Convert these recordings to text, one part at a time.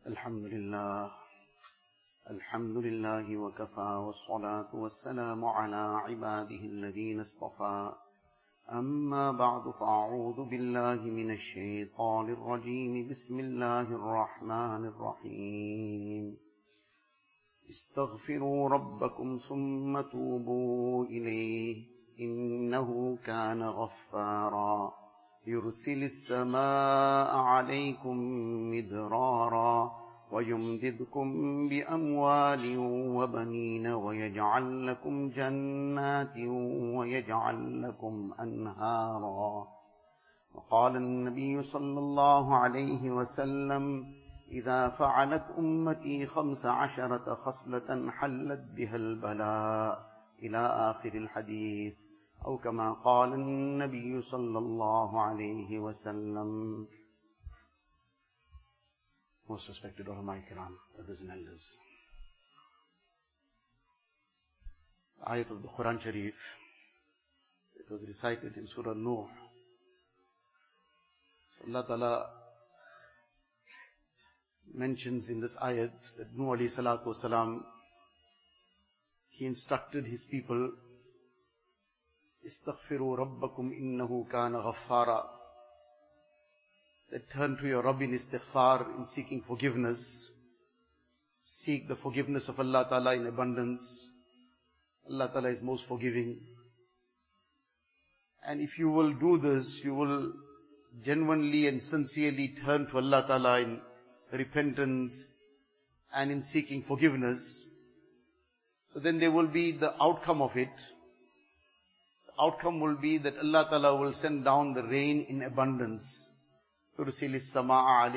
الحمد لله وكفى والصلاة والسلام على عباده الذين اصطفى أما بعد فأعوذ بالله من الشيطان الرجيم بسم الله الرحمن الرحيم استغفروا ربكم ثم توبوا إليه إنه كان غفارا يرسل السماء عليكم مدرارا ويمددكم بأموال وبنين ويجعل لكم جنات ويجعل لكم أنهارا. وقال النبي صلى الله عليه وسلم إذا فعلت أمتي 15 خصلة حلت بها البلاء إلى آخر الحديث أو كما قال النبي صلى الله عليه وسلم. Most respected ulama kiram, brothers and elders. The ayat of the Quran Sharif, it was recited in Surah Nuh. So Allah Ta'ala mentions in this ayat that Nuh alayhi salatu wasalam, he instructed his people, Istaghfiru rabbakum innahu kana ghaffara. That turn to your Rabb in istighfar, in seeking forgiveness. Seek the forgiveness of Allah Ta'ala in abundance. Allah Ta'ala is most forgiving. And if you will do this, you will genuinely and sincerely turn to Allah Ta'ala in repentance and in seeking forgiveness. So then there will be the outcome of it. The outcome will be that Allah Ta'ala will send down the rain in abundance. Now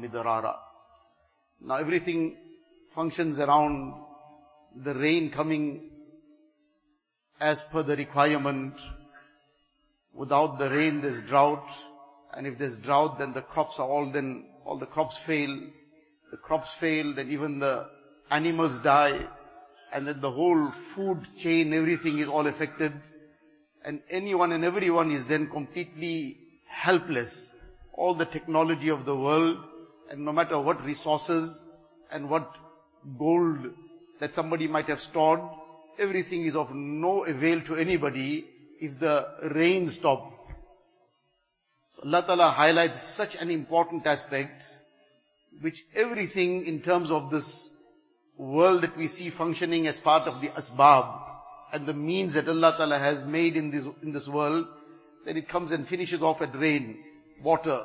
everything functions around the rain coming as per the requirement. Without the rain there's drought, and if there's drought then the crops are all the crops fail. The crops fail, then even the animals die, and then the whole food chain, everything is all affected, and anyone and everyone is then completely helpless. All the technology of the world, and no matter what resources and what gold that somebody might have stored, everything is of no avail to anybody if the rain stop. So Allah Ta'ala highlights such an important aspect, which everything in terms of this world that we see functioning as part of the asbab and the means that Allah Ta'ala has made in this world, then it comes and finishes off at rain, water.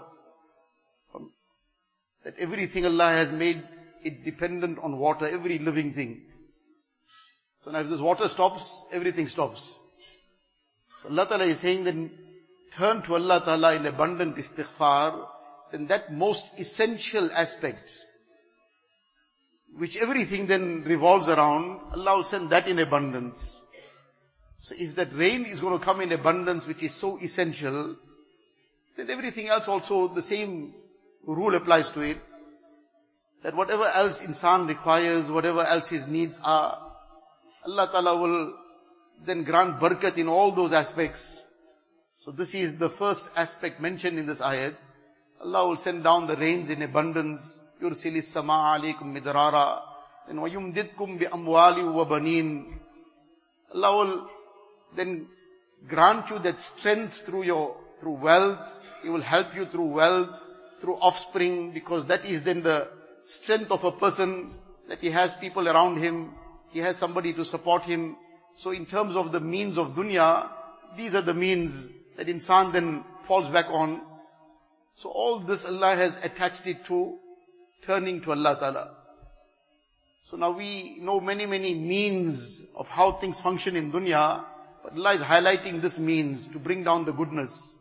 That everything Allah has made it dependent on water, every living thing. So now if this water stops, everything stops. So Allah Ta'ala is saying that turn to Allah Ta'ala in abundant istighfar, then that most essential aspect, which everything then revolves around, Allah will send that in abundance. So if that rain is going to come in abundance, which is so essential, then everything else also, the same rule applies to it. That whatever else insan requires, whatever else his needs are, Allah Ta'ala will then grant barakat in all those aspects. So this is the first aspect mentioned in this ayat. Allah will send down the rains in abundance. Yursilis sama alaykum midrara. Then wayumdidkum bi amwali wa banin. Allah will then grant you that strength through wealth. He will help you through wealth, through offspring, because that is then the strength of a person, that he has people around him, he has somebody to support him. So in terms of the means of dunya, these are the means that insan then falls back on. So all this Allah has attached it to turning to Allah Ta'ala. So now we know many means of how things function in dunya, but Allah is highlighting this means to bring down the goodness.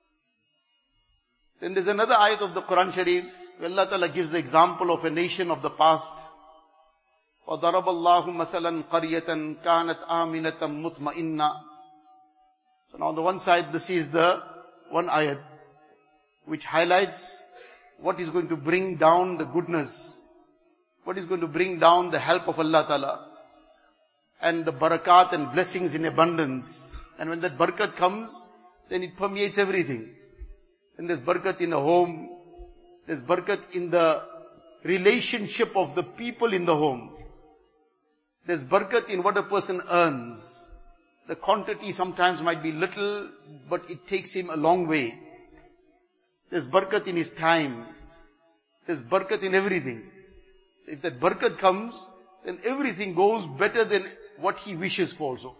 Then there's another ayat of the Quran Sharif, where Allah Ta'ala gives the example of a nation of the past. وَضَرَبَ اللَّهُ مَثَلًا قَرْيَةً كَانَتْ آمِنَةً مُطْمَئِنَّةً. So now on the one side, this is the one ayat, which highlights what is going to bring down the goodness, what is going to bring down the help of Allah Ta'ala, and the barakat and blessings in abundance. And when that barakat comes, then it permeates everything. And there's barakat in a home, there's barakat in the relationship of the people in the home. There's barakat in what a person earns. The quantity sometimes might be little, but it takes him a long way. There's barakat in his time. There's barakat in everything. If that barakat comes, then everything goes better than what he wishes for also.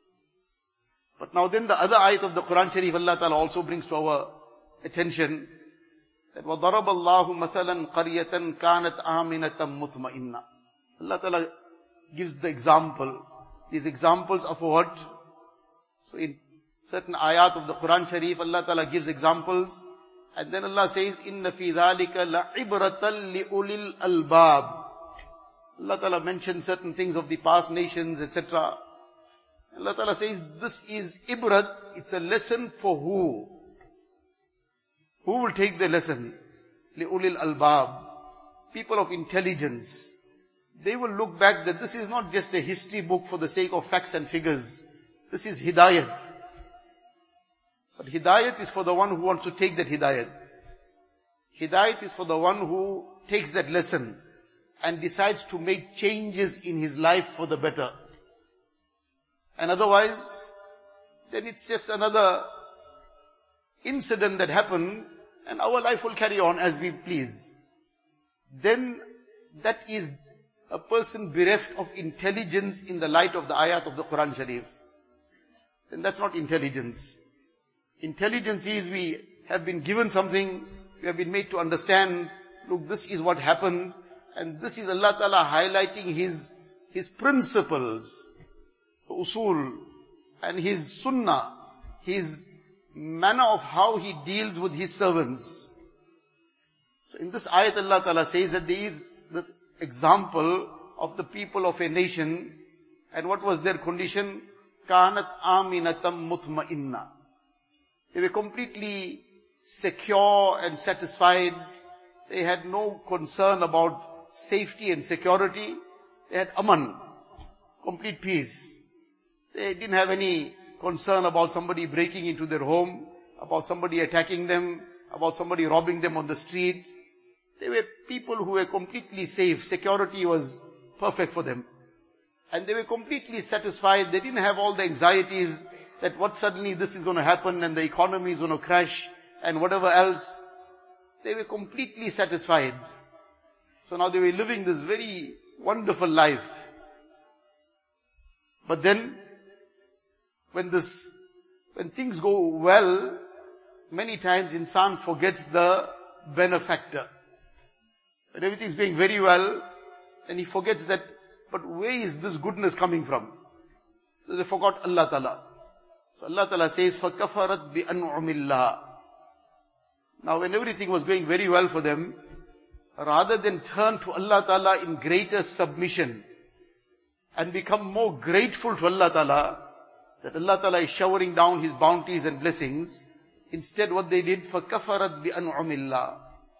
But now then the other ayat of the Quran Sharif, Allah Ta'ala also brings to our attention that وَضَرَبَ اللَّهُ مَثَلًا قَرْيَةً كَانَتْ آمِنَةً مُطْمَئِنَّةً. Allah Ta'ala gives the example. These examples are for what? So in certain ayat of the Quran Sharif, Allah Ta'ala gives examples. And then Allah says, إِنَّ فِي ذَلِكَ لَعِبْرَةً لِأُولِي الْأَلْبَابِ. Allah Ta'ala mentions certain things of the past nations, etc. Allah Ta'ala says, this is ibrat, it's a lesson for who? Who will take the lesson? لِأُولِي الْأَلْبَابِ. People of intelligence. They will look back that this is not just a history book for the sake of facts and figures. This is hidayat. But hidayat is for the one who wants to take that hidayat. Hidayat is for the one who takes that lesson and decides to make changes in his life for the better. And otherwise, then it's just another incident that happened and our life will carry on as we please. Then that is a person bereft of intelligence in the light of the ayat of the Quran Sharif. Then that's not intelligence. Intelligence is we have been given something, we have been made to understand, look, this is what happened, and this is Allah Ta'ala highlighting His principles, usul, and His sunnah, His manner of how He deals with His servants. So in this ayat Allah Ta'ala says that there is this example of the people of a nation, and what was their condition? Kanat aminatam mutma'inna. They were completely secure and satisfied. They had no concern about safety and security. They had aman, complete peace. They didn't have any concern about somebody breaking into their home, about somebody attacking them, about somebody robbing them on the street. They were people who were completely safe. Security was perfect for them. And they were completely satisfied. They didn't have all the anxieties that what suddenly this is going to happen and the economy is going to crash and whatever else. They were completely satisfied. So now they were living this very wonderful life. But then, when things go well, many times insan forgets the benefactor. When everything's going very well, then he forgets that, but where is this goodness coming from? So they forgot Allah Ta'ala. So Allah Ta'ala says, فَكَفَرَتْ بِأَنْعُمِ اللَّهِ. Now when everything was going very well for them, rather than turn to Allah Ta'ala in greater submission and become more grateful to Allah Ta'ala, that Allah Ta'ala is showering down His bounties and blessings, instead what they did, فَكَفَرَتْ بِأَنْعُمِ اللَّهِ.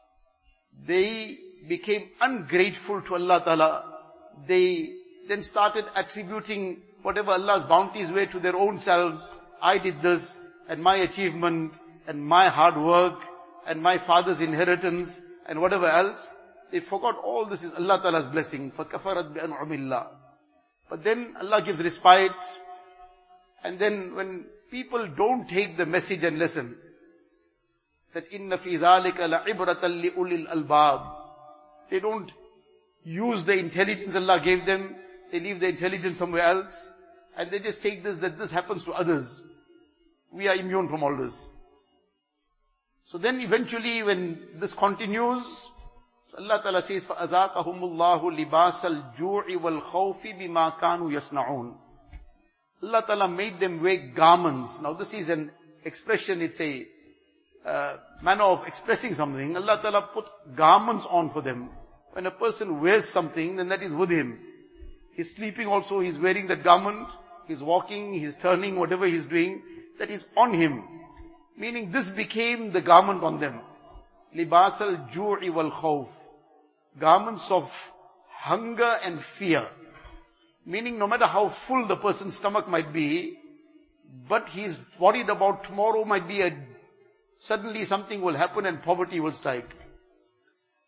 They became ungrateful to Allah Ta'ala. They then started attributing whatever Allah's bounties were to their own selves. I did this, and my achievement, and my hard work, and my father's inheritance, and whatever else. They forgot all this is Allah Ta'ala's blessing. فَكَفَرَتْ بِأَنْعُمِ اللَّهِ. But then Allah gives respite. And then when people don't take the message and listen, that إِنَّ فِي ذَلِكَ لَعِبْرَةً لِأُولِي الْأَلْبَابِ. They don't use the intelligence Allah gave them. They leave the intelligence somewhere else. And they just take this, that this happens to others. We are immune from all this. So then eventually when this continues, so Allah Ta'ala says, فَأَذَاقَهُمُ اللَّهُ لِبَاسَ الْجُوعِ وَالْخَوْفِ بِمَا كَانُوا يَصْنَعُونَ. Allah Ta'ala made them wear garments. Now this is an expression, it's a manner of expressing something. Allah Ta'ala put garments on for them. When a person wears something, then that is with him. He's sleeping also, he's wearing that garment. He's walking, he's turning, whatever he's doing, that is on him. Meaning this became the garment on them. Libas al-ju'i wal-khawf. Garments of hunger and fear. Meaning no matter how full the person's stomach might be, but he's worried about tomorrow might be suddenly something will happen and poverty will strike.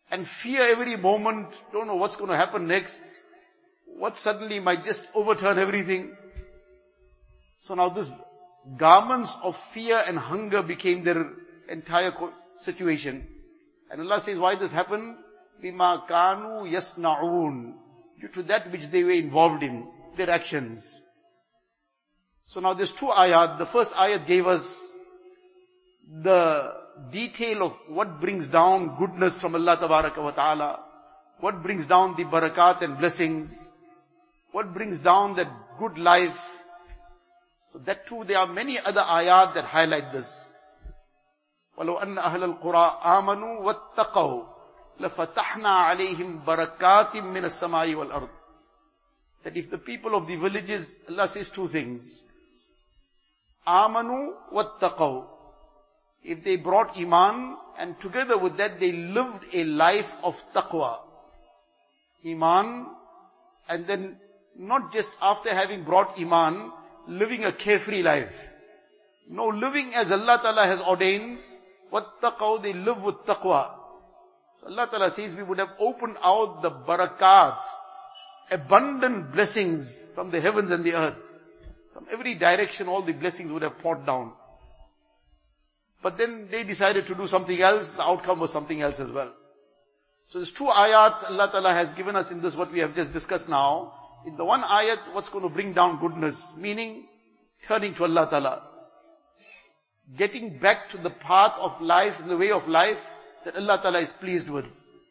and fear every moment, don't know what's going to happen next, what suddenly might just overturn everything. So now this garments of fear and hunger became their entire situation. And Allah says, why this happened? بِمَا كَانُوا يَصْنَعُونَ, due to that which they were involved in, their actions. So now there's two ayat. The first ayat gave us the detail of what brings down goodness from Allah Tabaraka wa Ta'ala, what brings down the barakat and blessings, what brings down that good life. So that too, there are many other ayat that highlight this. وَلَوْ أَنَّ أَهْلَ الْقُرَىٰ آمَنُوا وَاتَّقَوْا لَفَتَحْنَا عَلَيْهِمْ بَرَكَاتٍ مِّنَ السَّمَاءِ وَالْأَرْضِ. That if the people of the villages, Allah says two things. آمَنُوا وَاتَّقَوْا. If they brought iman, and together with that they lived a life of taqwa. Iman, and then not just after having brought iman, living a carefree life. No, living as Allah Ta'ala has ordained. وَاتَّقَوْا, they live with taqwa. So Allah Ta'ala says we would have opened out the barakat, abundant blessings from the heavens and the earth. From every direction all the blessings would have poured down. But then they decided to do something else, the outcome was something else as well. So there's two ayat Allah Ta'ala has given us in this, what we have just discussed now. In the one ayat, what's going to bring down goodness, meaning turning to Allah Ta'ala. Getting back to the path of life, the way of life that Allah Ta'ala is pleased with.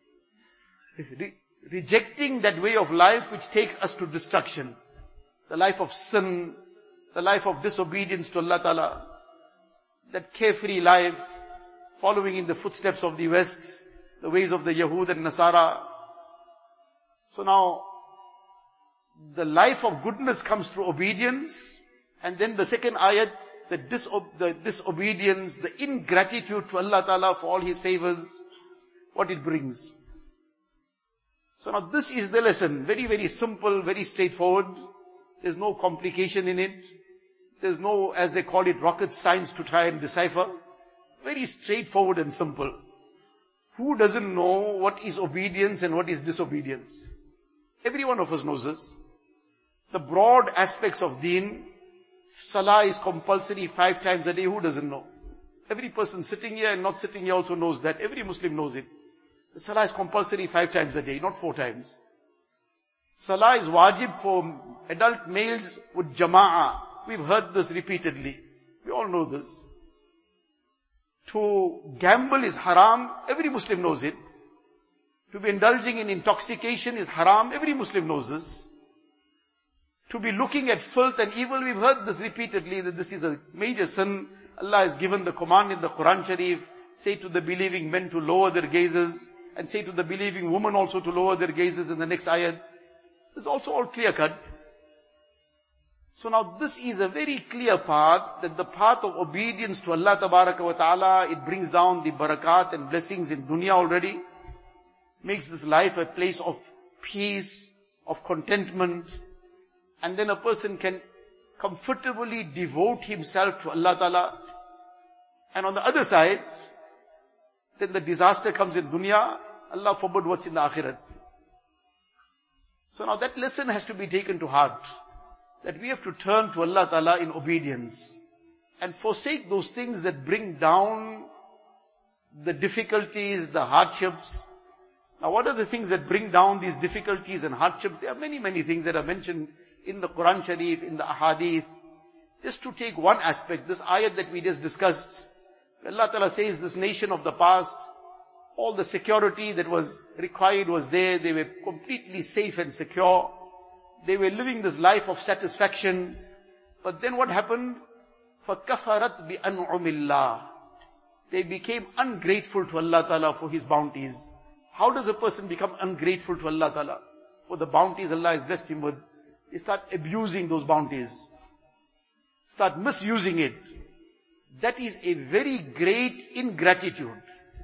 Rejecting that way of life which takes us to destruction. The life of sin, the life of disobedience to Allah Ta'ala. That carefree life, following in the footsteps of the West, the ways of the Yahud and Nasara. So now, the life of goodness comes through obedience, and then the second ayat, the disobedience, the ingratitude to Allah Ta'ala for all His favors, what it brings. So now this is the lesson. Very, very simple, very straightforward. There's no complication in it. There's no, as they call it, rocket science to try and decipher. Very straightforward and simple. Who doesn't know what is obedience and what is disobedience? Every one of us knows this. The broad aspects of deen, salah is compulsory 5 times a day. Who doesn't know? Every person sitting here and not sitting here also knows that. Every Muslim knows it. The salah is compulsory 5 times a day, not 4 times. Salah is wajib for adult males with jama'ah. We've heard this repeatedly. We all know this. To gamble is haram. Every Muslim knows it. To be indulging in intoxication is haram. Every Muslim knows this. To be looking at filth and evil, we've heard this repeatedly, that this is a major sin. Allah has given the command in the Quran Sharif, say to the believing men to lower their gazes, and say to the believing women also to lower their gazes in the next ayat. This is also all clear cut. So now this is a very clear path, that the path of obedience to Allah Tabaraka wa Ta'ala, it brings down the barakat and blessings in dunya already, makes this life a place of peace, of contentment, and then a person can comfortably devote himself to Allah Ta'ala. And on the other side, then the disaster comes in dunya, Allah forbid what's in the akhirat. So now that lesson has to be taken to heart. That we have to turn to Allah Ta'ala in obedience and forsake those things that bring down the difficulties, the hardships. Now what are the things that bring down these difficulties and hardships? There are many, many things that are mentioned in the Quran Sharif, in the Ahadith. Just to take one aspect, this ayat that we just discussed, Allah Ta'ala says this nation of the past, all the security that was required was there. They were completely safe and secure. They were living this life of satisfaction. But then what happened? فَكَفَرَتْ بِأَنْعُمِ اللَّهِ. They became ungrateful to Allah Ta'ala for His bounties. How does a person become ungrateful to Allah Ta'ala for the bounties Allah has blessed him with? They start abusing those bounties. Start misusing it. That is a very great ingratitude.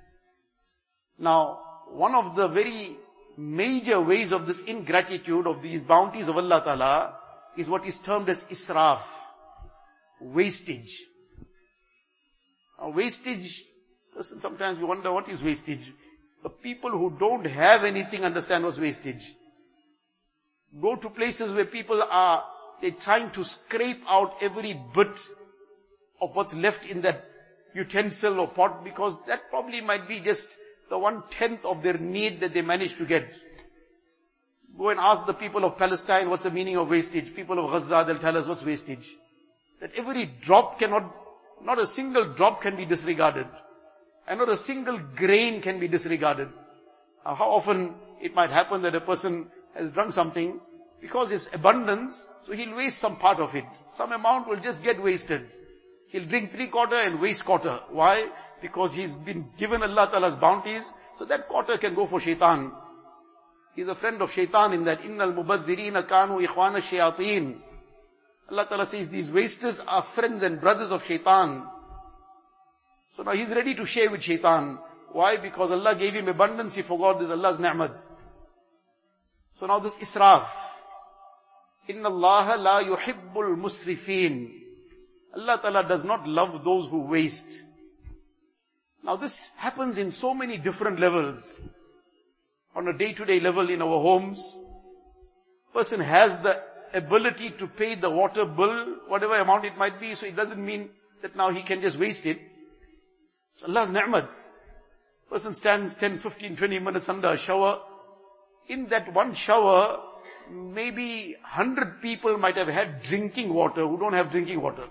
Now, one of the very major ways of this ingratitude of these bounties of Allah Ta'ala is what is termed as israf, wastage. Now wastage, sometimes we wonder what is wastage. The people who don't have anything understand what's wastage. Go to places where people they're trying to scrape out every bit of what's left in that utensil or pot, because that probably might be just the 1/10 of their need that they managed to get. Go and ask the people of Palestine what's the meaning of wastage. People of Gaza, they'll tell us what's wastage. That every drop not a single drop can be disregarded. And not a single grain can be disregarded. How often it might happen that a person has drunk something, because it's abundance, so he'll waste some part of it. Some amount will just get wasted. He'll drink 3/4 and waste 1/4. Why? Because he's been given Allah Ta'ala's bounties, so that 1/4 can go for shaitan. He's a friend of shaitan in that, Innal mubadhirina kanu ikhwana shayateen. Allah Ta'ala says these wasters are friends and brothers of shaitan. So now he's ready to share with shaitan. Why? Because Allah gave him abundance, he forgot this Allah's ni'mat. So now this israf. Inna Allah la yuhibbul musrifin. Allah Ta'ala does not love those who waste. Now this happens in so many different levels. On a day-to-day level in our homes, person has the ability to pay the water bill, whatever amount it might be, so it doesn't mean that now he can just waste it. It's Allah's ni'mat. Person stands 10, 15, 20 minutes under a shower. In that one shower, maybe 100 people might have had drinking water who don't have drinking water.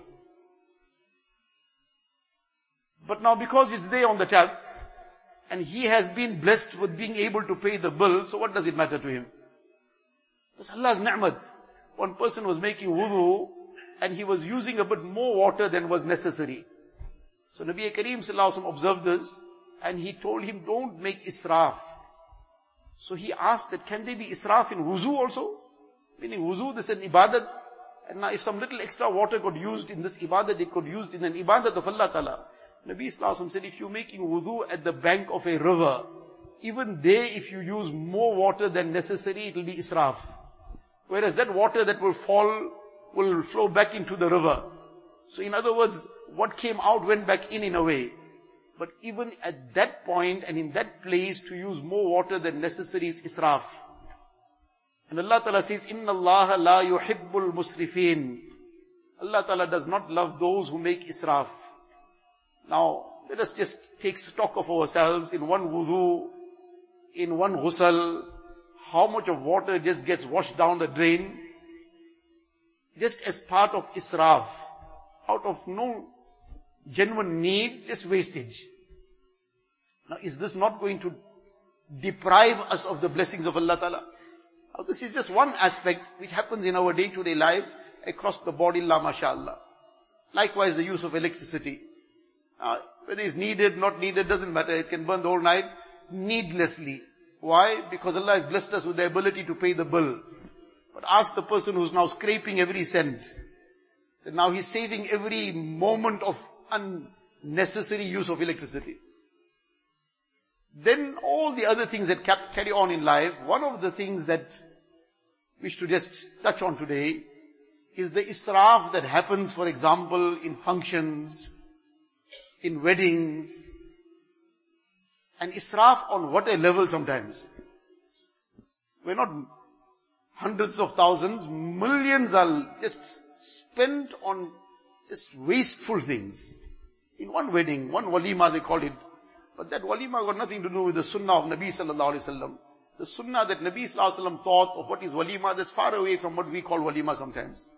But now because it's there on the tap, and he has been blessed with being able to pay the bill, so what does it matter to him? It's Allah's ni'mat. One person was making wudu, and he was using a bit more water than was necessary. So Nabi Kareem Sallallahu Alaihi Wasallam observed this, and he told him, don't make israf. So he asked that, can there be israf in wuzu also? Meaning wuzu, this is an ibadat, and now if some little extra water got used in this ibadat, it got used in an ibadat of Allah Ta'ala. Nabi Sallallahu Alaihi Wasallam said, if you're making wudu at the bank of a river, even there if you use more water than necessary, it will be israf. Whereas that water that will fall, will flow back into the river. So in other words, what came out went back in a way. But even at that point and in that place, to use more water than necessary is israf. And Allah Ta'ala says, Inna Allah la yuhibbul musrifin. Allah Ta'ala does not love those who make israf. Now, let us just take stock of ourselves in one wudu, in one ghusl, how much of water just gets washed down the drain, just as part of israf, out of no genuine need, just wastage. Now, is this not going to deprive us of the blessings of Allah Ta'ala? Now, this is just one aspect which happens in our day-to-day life across the board, illa mashallah. Likewise, the use of electricity. Whether it's needed, not needed, doesn't matter. It can burn the whole night needlessly. Why? Because Allah has blessed us with the ability to pay the bill. But ask the person who's now scraping every cent, that now he's saving every moment of unnecessary use of electricity. Then all the other things that carry on in life, one of the things that we wish to just touch on today is the israf that happens, for example, in functions, in weddings, and israf on what a level sometimes. We're not hundreds of thousands, millions are just spent on just wasteful things. In one wedding, one walima they called it, but that walima got nothing to do with the sunnah of Nabi Sallallahu Alaihi Wasallam. The sunnah that Nabi Sallallahu Alaihi Wasallam taught of what is walima, that's far away from what we call walima sometimes.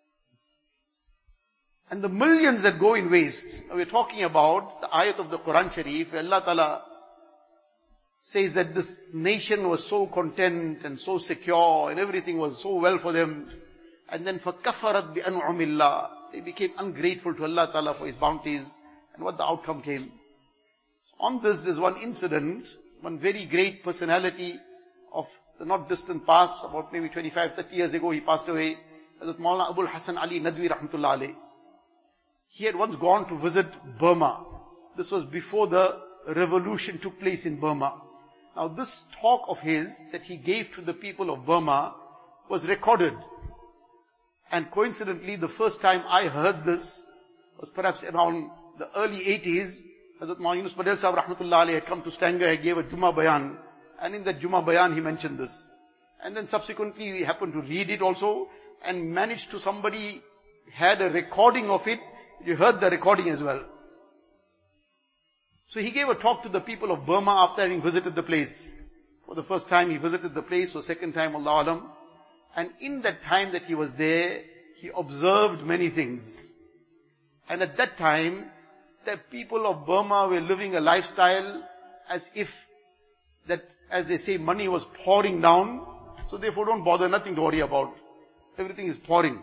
And the millions that go in waste. Now we're talking about the ayat of the Quran Sharif, where Allah Ta'ala says that this nation was so content and so secure and everything was so well for them. And then فَكَفَرَتْ بِأَنْعُمِ اللَّهِ, they became ungrateful to Allah Ta'ala for His bounties. And what the outcome came. On this, there's one incident, one very great personality of the not distant past, about maybe 25, 30 years ago he passed away. Hazrat Maulana Abul Hasan Ali Nadwi Rahmatullah Alayh. He had once gone to visit Burma. This was before the revolution took place in Burma. Now this talk of his that he gave to the people of Burma was recorded. And coincidentally, the first time I heard this was perhaps around the early 80s, Hazrat Maulana Yunus Padel Sahib Rahmatullah Alayhi had come to Stanger, he gave a Jummah Bayan, and in that Jummah Bayan he mentioned this. And then subsequently we happened to read it also, and managed to, somebody had a recording of it, you heard the recording as well. So he gave a talk to the people of Burma after having visited the place. For the first time he visited the place, or second time, Allah Alam. And in that time that he was there, he observed many things. And at that time, the people of Burma were living a lifestyle as if that, as they say, money was pouring down. So therefore don't bother, nothing to worry about. Everything is pouring.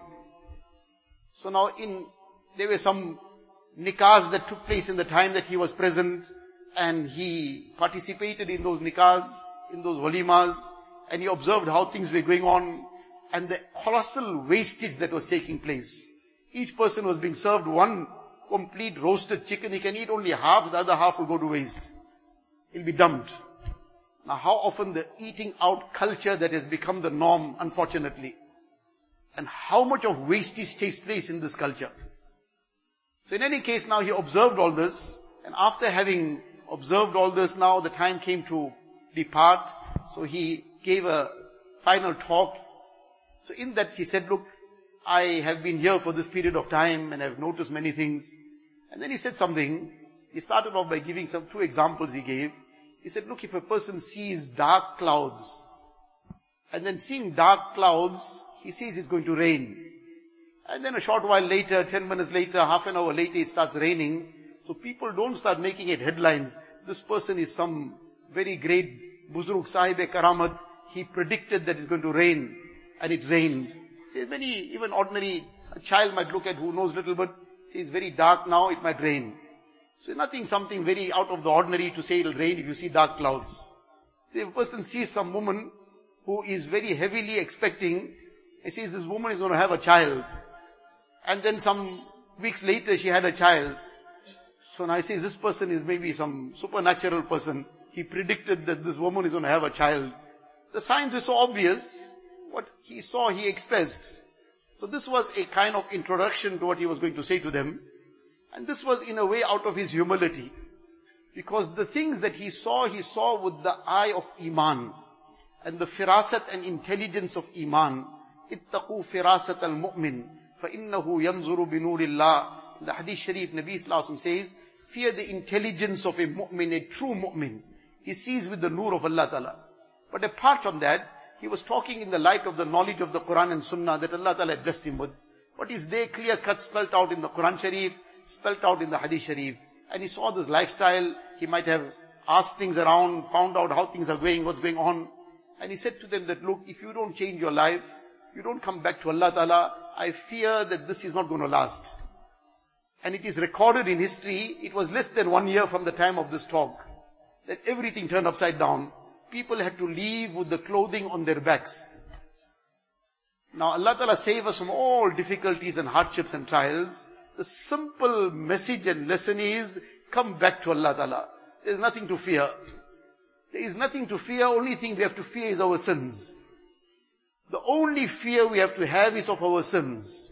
So now there were some nikahs that took place in the time that he was present, and he participated in those nikahs, in those walimas, and he observed how things were going on, and the colossal wastage that was taking place. Each person was being served one complete roasted chicken. He can eat only half, the other half will go to waste. It'll be dumped. Now how often the eating out culture that has become the norm, unfortunately. And how much of wastage takes place in this culture. So in any case, now he observed all this, and after having observed all this, now the time came to depart. So he gave a final talk. So in that he said, look, I have been here for this period of time and I've noticed many things. And then he said something. He started off by giving two examples he gave. He said, look, if a person sees dark clouds, and then seeing dark clouds, he sees it's going to rain. And then a short while later, 10 minutes later, half an hour later, it starts raining. So people don't start making it headlines. This person is some very great Buzurg Sahib-e-Karamat. He predicted that it's going to rain. And it rained. See, even ordinary, a child might look at who knows little bit. See, it's very dark now, it might rain. So something very out of the ordinary to say it'll rain if you see dark clouds. See, if a person sees some woman who is very heavily expecting, he says this woman is going to have a child. And then some weeks later she had a child. So now I say this person is maybe some supernatural person. He predicted that this woman is going to have a child. The signs were so obvious. What he saw, he expressed. So this was a kind of introduction to what he was going to say to them. And this was in a way out of his humility. Because the things that he saw with the eye of Iman. And the firasat and intelligence of Iman. Ittaqu firasat al-mu'min. فَإِنَّهُ يَنْظُرُ بِنُورِ اللَّهِ. In the Hadith Sharif, Nabi Sallallahu Alaihi Wasallam says, fear the intelligence of a mu'min, a true mu'min. He sees with the nur of Allah Ta'ala. But apart from that, he was talking in the light of the knowledge of the Quran and Sunnah that Allah Ta'ala had blessed him with. What is there clear cut spelt out in the Quran Sharif, spelt out in the Hadith Sharif. And he saw this lifestyle. He might have asked things around, found out how things are going, what's going on. And he said to them that, look, if you don't change your life, you don't come back to Allah Ta'ala, I fear that this is not going to last. And it is recorded in history, it was less than 1 year from the time of this talk, that everything turned upside down. People had to leave with the clothing on their backs. Now Allah Ta'ala save us from all difficulties and hardships and trials. The simple message and lesson is, come back to Allah Ta'ala. There is nothing to fear. There is nothing to fear, only thing we have to fear is our sins. The only fear we have to have is of our sins.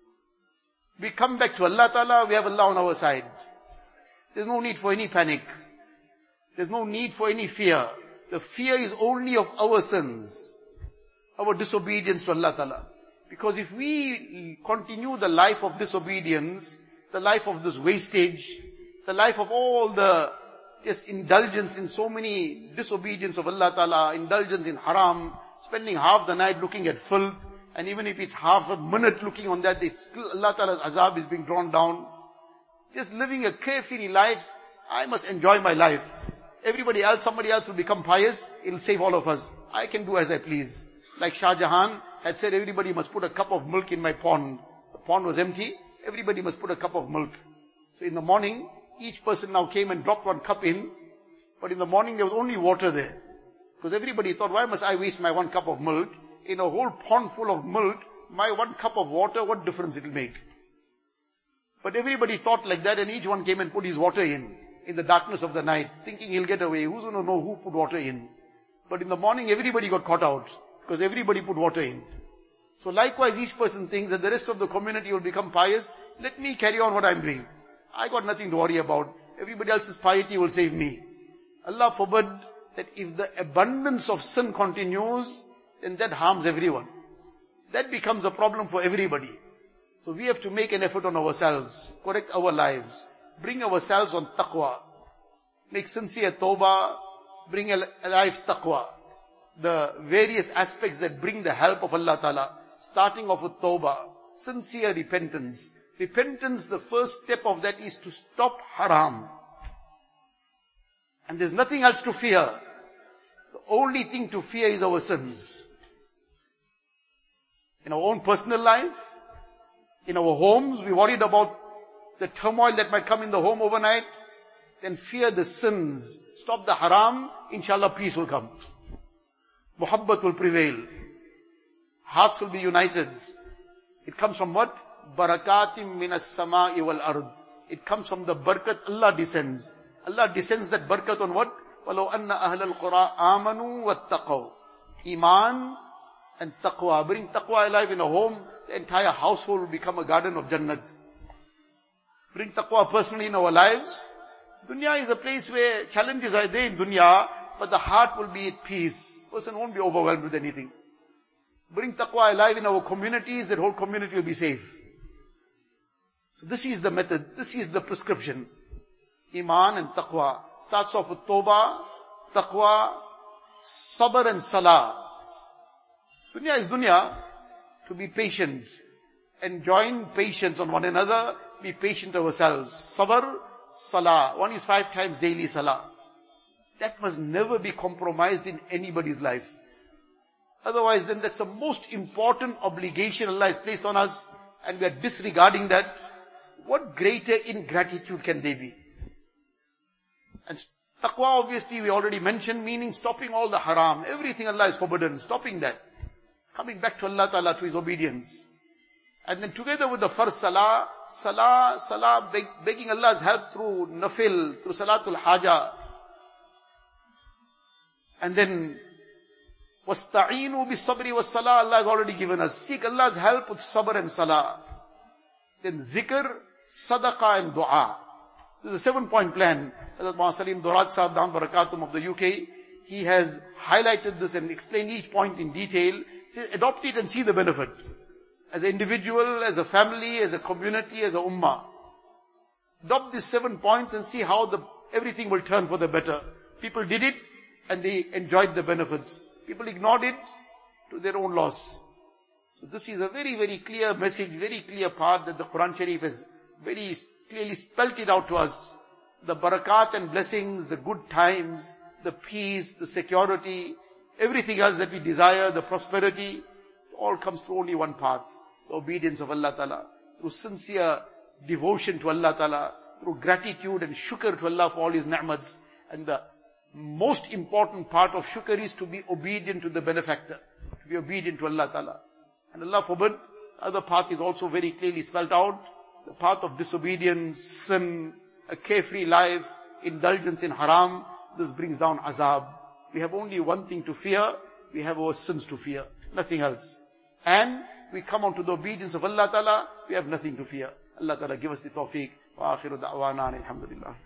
We come back to Allah Ta'ala, we have Allah on our side. There's no need for any panic. There's no need for any fear. The fear is only of our sins. Our disobedience to Allah Ta'ala. Because if we continue the life of disobedience, the life of this wastage, the life of all the just indulgence in so many disobedience of Allah Ta'ala, indulgence in haram, spending half the night looking at filth, and even if it's half a minute looking on that, it's still Allah Ta'ala's azab is being drawn down. Just living a carefree life, I must enjoy my life. Somebody else will become pious, it'll save all of us. I can do as I please. Like Shah Jahan had said, everybody must put a cup of milk in my pond. The pond was empty, everybody must put a cup of milk. So in the morning, each person now came and dropped one cup in, but in the morning there was only water there. Because everybody thought, why must I waste my 1 cup of milk? In a whole pond full of milk, my 1 cup of water, what difference it will make? But everybody thought like that, and each one came and put his water in the darkness of the night, thinking he'll get away. Who's going to know who put water in? But in the morning, everybody got caught out, because everybody put water in. So likewise, each person thinks that the rest of the community will become pious. Let me carry on what I'm doing. I got nothing to worry about. everybody else's piety will save me. Allah forbid that if the abundance of sin continues, then that harms everyone. That becomes a problem for everybody. So we have to make an effort on ourselves, correct our lives, bring ourselves on taqwa, make sincere tawbah, bring alive taqwa. The various aspects that bring the help of Allah Ta'ala, starting off with tawbah, sincere repentance. Repentance, the first step of that is to stop haram. And there's nothing else to fear. The only thing to fear is our sins. In our own personal life, in our homes, we're worried about the turmoil that might come in the home overnight. Then fear the sins. Stop the haram. Inshallah, peace will come. Muhabbat will prevail. Hearts will be united. It comes from what? Barakatim minas sama'i wal ard. It comes from the barakat Allah descends. Allah descends that barakat on what? وَلَوْ أَنَّ أَهْلَ الْقُرَىٰ آمَنُوا وَاتَّقَوْا. Iman and taqwa. Bring taqwa alive in a home, the entire household will become a garden of Jannat. Bring taqwa personally in our lives. Dunya is a place where challenges are there in dunya, but the heart will be at peace. Person won't be overwhelmed with anything. Bring taqwa alive in our communities, that whole community will be safe. So this is the method, this is the prescription. Iman and taqwa. Starts off with tawbah, taqwa, sabr and salah. Dunya is dunya. To be patient. Enjoin patience on one another. Be patient ourselves. Sabr, salah. One is 5 times daily salah. That must never be compromised in anybody's life. Otherwise then that's the most important obligation Allah has placed on us, and we are disregarding that. What greater ingratitude can there be? And taqwa obviously we already mentioned, meaning stopping all the haram. Everything Allah is forbidden, stopping that. Coming back to Allah Ta'ala, to His obedience. And then together with the first salah, begging Allah's help through nafil, through salatul haja. And then, وَاسْتَعِينُوا بِالصَّبْرِ وَالصَّلَاةِ, Allah has already given us. Seek Allah's help with sabr and salah. Then zikr, sadaqah and dua. This is a 7-point plan. Hazrat Muhammad Salim Doraj Sahab Dam Barakatum of the UK, he has highlighted this and explained each point in detail. He says, adopt it and see the benefit. As an individual, as a family, as a community, as a ummah. Adopt these 7 points and see how everything will turn for the better. People did it and they enjoyed the benefits. People ignored it to their own loss. So this is a very, very clear message, very clear path that the Quran Sharif has very clearly spelt it out to us. The barakat and blessings, the good times, the peace, the security, everything else that we desire, the prosperity, all comes through only one path. The obedience of Allah Ta'ala. Through sincere devotion to Allah Ta'ala. Through gratitude and shukr to Allah for all His ni'mats. And the most important part of shukr is to be obedient to the benefactor. To be obedient to Allah Ta'ala. And Allah forbid, the other path is also very clearly spelled out. The path of disobedience, sin, a carefree life, indulgence in haram. This brings down azab. We have only one thing to fear. We have our sins to fear. Nothing else. And we come on to the obedience of Allah Ta'ala. We have nothing to fear. Allah Ta'ala give us the tawfiq. Wa akhiru da'wana alhamdulillah.